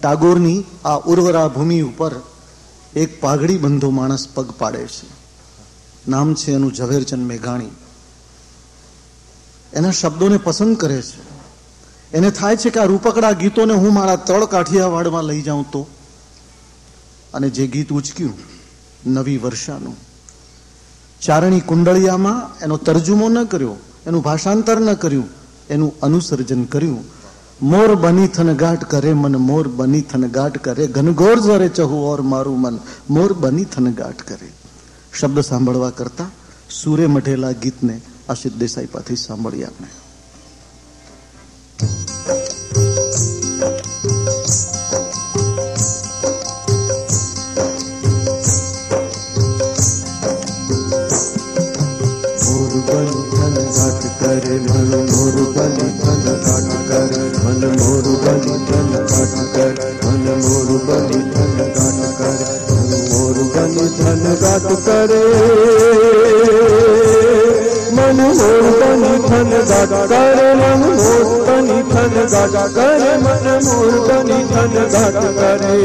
ટાગોરની આ ઉર્વરા ભૂમિ ઉપર એક પાઘડી બંધો માણસ પગ પાડે છે. નામ છે એનું ઝવેરચંદ મેઘાણી. એના શબ્દોને પસંદ કરે છે. એને થાય છે કે આ રૂપકડા ગીતોને હું મારા તળ કાઠિયાવાડમાં લઈ જાઉં તો. અને જે ગીત ઉચક્યું નવી વર્ષાનું, ચારણી કુંડળિયામાં એનો તર્જુમો ન કર્યો, એનું ભાષાંતર ન કર્યું, એનું અનુસર્જન કર્યું. મોર બની થનગાટ કરે મન, મોર બની થનગાટ કરે, ઘનઘોર ઝરે ચહુ ઓર મારું મન, મોર બની થનગાટ કરે. શબ્દ સાંભળવા કરતા સૂરે મઢેલા ગીતને આશિષ દેસાઈ પાસેથી સાંભળીએ આપણે. करे मन मोर बलि धन घाट करे, मन मोर बलि धन घाट करे, मन मोर बलि धन घाट करे, मन मोर बलि धन घाट करे, मन मोर बलि धन घाट करे, मन मोर बलि धन घाट करे, मन मोर बलि धन घाट करे.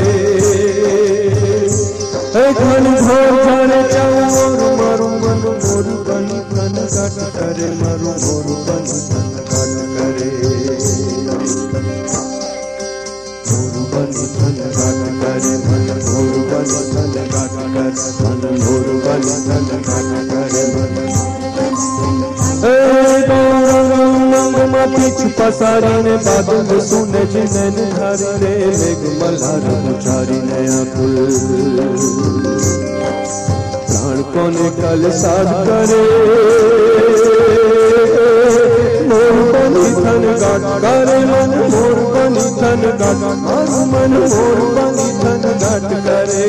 घन घोर जाने चौर मारू मन मोर बलि धन घाट करे, मारू मोर बलि धन घाट करे, मोर बलि धन घाट करे, मन मोर बलि धन घाट करे, मन मोर बलि धन घाट करे, मन पीछ पसारी ने बादल सुने जिने धारी रे, मेघ मल्हार उचारी ने अकुल प्राण कोने कल साध करे. मोर बलि धन घाट करे, मन मोर बलि धन घाट, मारू मन मोर बलि धन घाट करे,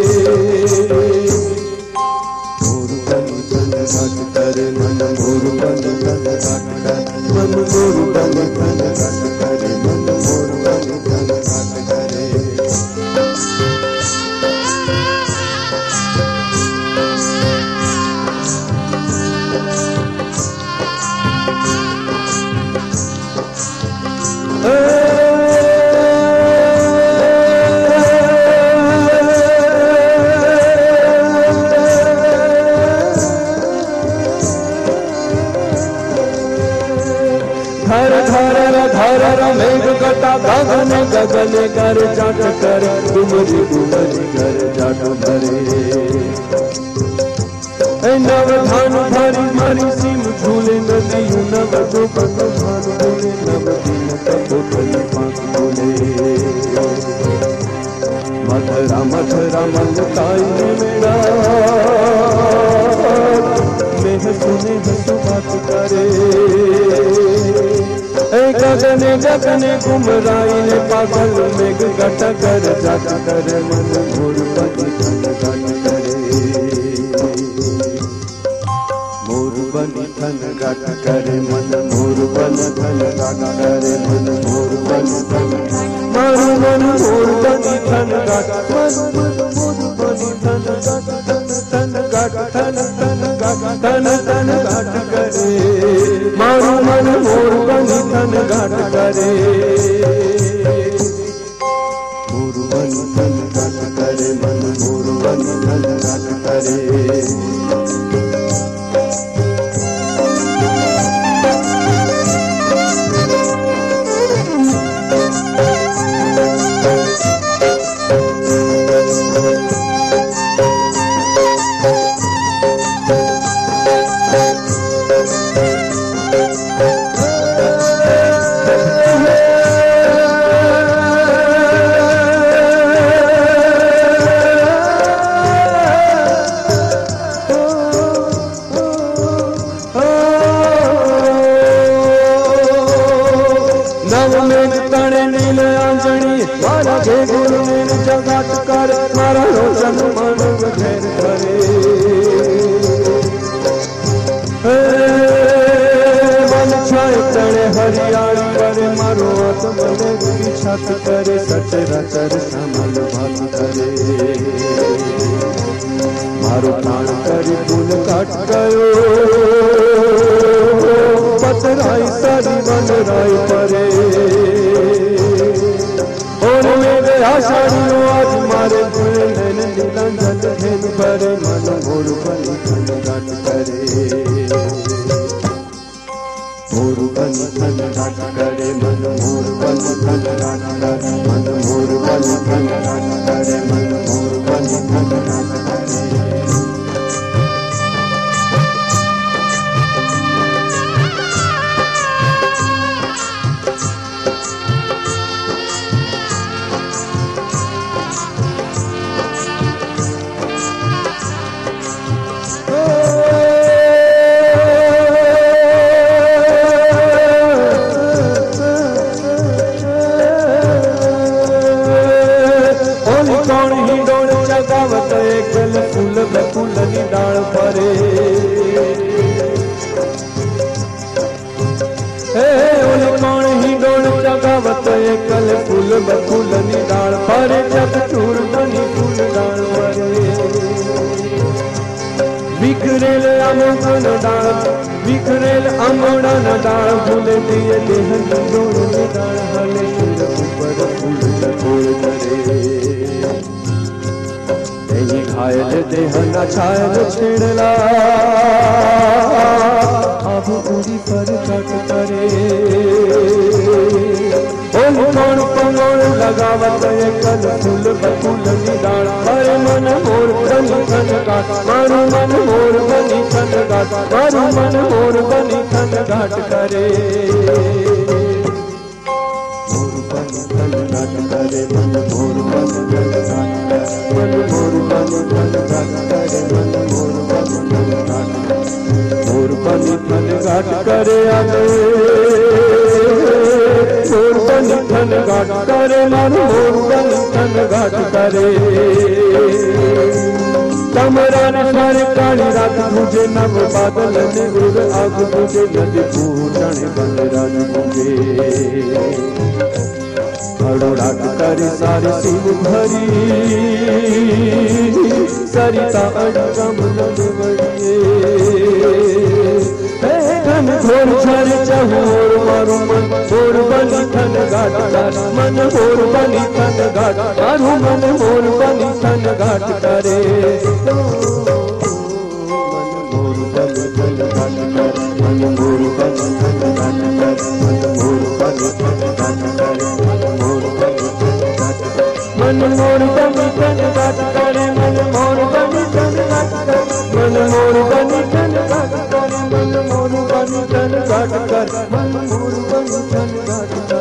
मोर बलि धन घाट करे, मन मोर बलि धन घाट करे, मन मोर बलि धन घाट करे, मन मोर बलि धन घाट करे. गगन गगन कर जाट कर, डुमरी डुमरी कर जाट भरे, नव धान भरी भरी सीम झूले नदी, नव जो बन धान बोले, नव दिन कपोतली पाक बोले. मथुरा मथुरा ममताई मेरा, मेह सुने हसु बात करे, गगने गगने घुमराई ने पागल मेघ घट कर जाट करे, मन मोर बलि धन घाट करे, मोर बलि धन घाट करे, मन मोर बलि धन घाट करे, मन मोर बलि धन, मारू मन मोर बलि धन घाट, मन मोर बलि धन घाट, धन घाट धन धन घाट, धन धन घाट करे, मारू मन मोर बलि धन घाट करे, मोर बलि धन घाट करे, मन मोर बलि धन घाट करे. छत करे सचराचर समल भात करे, मारो प्राण करी पुन काट गयो, पतराई सारी वन राई परे, और मेरे आषाढ़ियो आज मारे झूले नैन नीला जल घेन भरे मन मोर बनी थन घाट करे मोर बनी थन घाट करे मन मोर बनी थन घाट करे मन मोर बनी थन घाट करे मन मोर बनी थन घाट करे फूलनी डाल परे ओले कौन ही डोल जगावत एकल फूल फूलनी डाल परे जग चूर बनी फूल डाल परे बिखरेल अमोड़न डाल बिखरेल अमोड़न डाल फूल दिए देहन डोल डाल हले ऊपर फूल चकोर करे घायल देहन छायल छेड़ला अब पूरी पर कट करे ओम कौन कौन लगावत एकल फूल फूल निडाल पर मन मोर बनी थन घाट मारू मन मोर बनी थन घाट मारू मन मोर बनी थन घाट करे मोर बनी थन घाट करे मन मोर बनी थन घाट मन मोर बनी थन घाट करे मन मोर बनी थन घाट मोर बनी थन घाट करे आगे मोर बनी थन घाट करे मन मोर बनी थन घाट करे कमरान सारे काली रात मुझे नव बादल ने गुर आग मुझे नदी पूजन बन राज मुझे हड़ोड़ाट करे सारे शिव भरी सरिता अड़गम बड़िए घन घोर झर चहोर मारू मन मोर बनी थन घाट मन मोर बनी थन घाट मारू मन मोर बनी थन घाट करे मन मोर बनी थन घाट करे मन मोर बनी थन घाट करे मन मोर बनी थन घाट करे मन मोर बनी थन घाट करे मन मोर बनी थन घाट करे मन मोर बनी थन घाट करे मन मोर बनी थन घाट करे मन मोर बनी थन घाट